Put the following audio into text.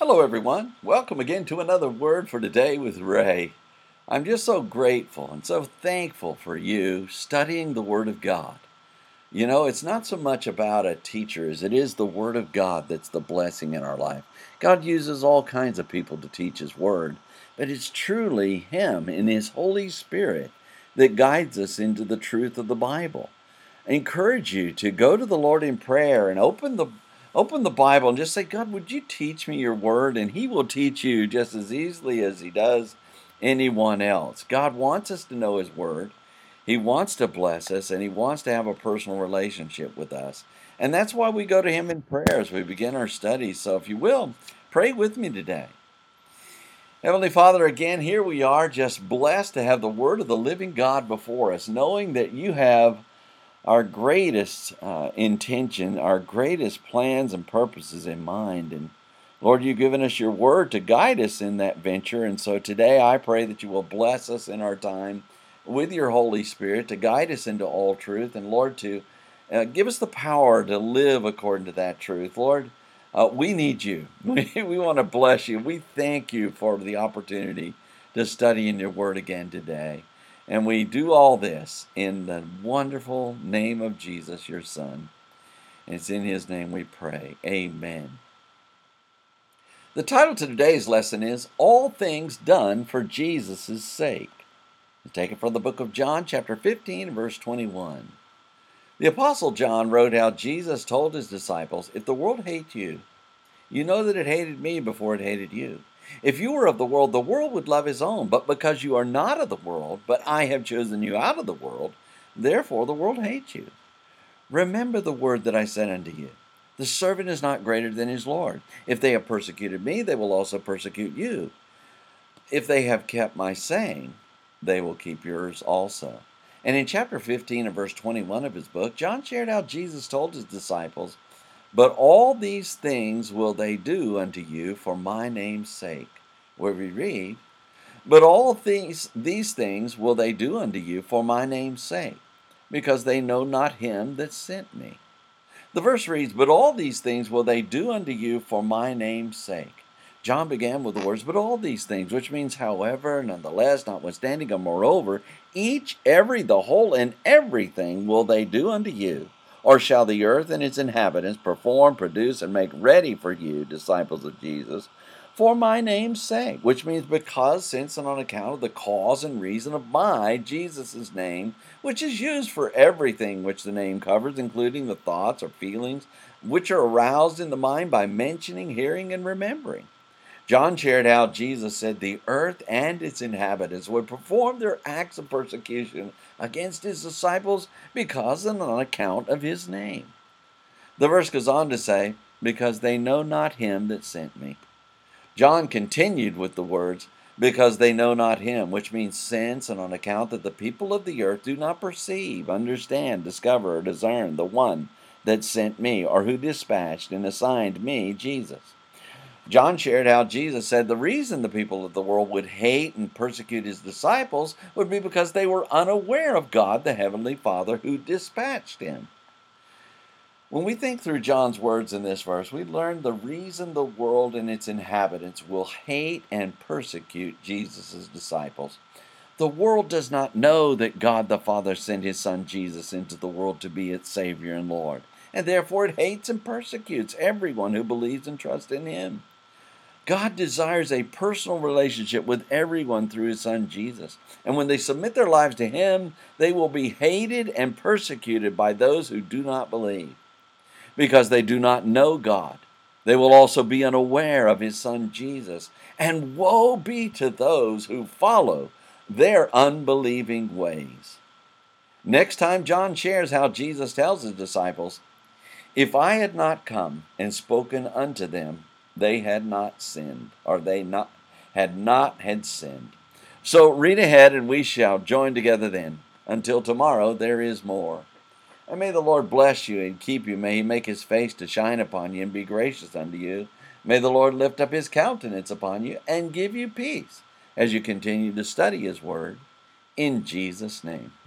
Hello, everyone. Welcome again to another Word for Today with Ray. I'm just so grateful and so thankful for you studying the Word of God. You know, it's not so much about a teacher as it is the Word of God that's the blessing in our life. God uses all kinds of people to teach His Word, but it's truly Him in His Holy Spirit that guides us into the truth of the Bible. I encourage you to go to the Lord in prayer and open the Bible and just say, God, would you teach me your word? And He will teach you just as easily as He does anyone else. God wants us to know His word. He wants to bless us, and He wants to have a personal relationship with us. And that's why we go to Him in prayer as we begin our studies. So if you will, pray with me today. Heavenly Father, again, here we are, just blessed to have the word of the living God before us, knowing that you have our greatest intention, our greatest plans and purposes in mind. And Lord, you've given us your word to guide us in that venture. And so today I pray that you will bless us in our time with your Holy Spirit to guide us into all truth. And Lord, to give us the power to live according to that truth. Lord, we need you. We want to bless you. We thank you for the opportunity to study in your word again today. And we do all this in the wonderful name of Jesus, your Son. And it's in His name we pray. Amen. The title to today's lesson is All Things Done for Jesus' Sake. It's taken from the book of John, chapter 15, verse 21. The Apostle John wrote how Jesus told his disciples, if the world hates you, you know that it hated me before it hated you. If you were of the world would love his own. But because you are not of the world, but I have chosen you out of the world, therefore the world hates you. Remember the word that I said unto you. The servant is not greater than his Lord. If they have persecuted me, they will also persecute you. If they have kept my saying, they will keep yours also. And in chapter 15 and verse 21 of his book, John shared how Jesus told his disciples, but all these things will they do unto you for my name's sake. Where we read, but all these things will they do unto you for my name's sake, because they know not him that sent me. The verse reads, but all these things will they do unto you for my name's sake. John began with the words, but all these things, which means however, nonetheless, notwithstanding, and moreover, each, every, the whole, and everything will they do unto you. Or shall the earth and its inhabitants perform, produce, and make ready for you, disciples of Jesus, for my name's sake, which means because, since, and on account of the cause and reason of my, Jesus' name, which is used for everything which the name covers, including the thoughts or feelings which are aroused in the mind by mentioning, hearing, and remembering. John shared how Jesus said the earth and its inhabitants would perform their acts of persecution against his disciples because and on account of his name. The verse goes on to say, because they know not him that sent me. John continued with the words, because they know not him, which means since and on account that the people of the earth do not perceive, understand, discover, or discern the one that sent me, or who dispatched and assigned me, Jesus. John shared how Jesus said the reason the people of the world would hate and persecute his disciples would be because they were unaware of God, the Heavenly Father, who dispatched him. When we think through John's words in this verse, we learn the reason the world and its inhabitants will hate and persecute Jesus' disciples. The world does not know that God the Father sent his Son Jesus into the world to be its Savior and Lord, and therefore it hates and persecutes everyone who believes and trusts in him. God desires a personal relationship with everyone through his Son Jesus. And when they submit their lives to him, they will be hated and persecuted by those who do not believe, because they do not know God. They will also be unaware of his Son Jesus. And woe be to those who follow their unbelieving ways. Next time, John shares how Jesus tells his disciples, if I had not come and spoken unto them, they had not sinned, or had sinned. So read ahead and we shall join together then. Until tomorrow, there is more. And may the Lord bless you and keep you. May he make his face to shine upon you and be gracious unto you. May the Lord lift up his countenance upon you and give you peace as you continue to study his word. In Jesus' name.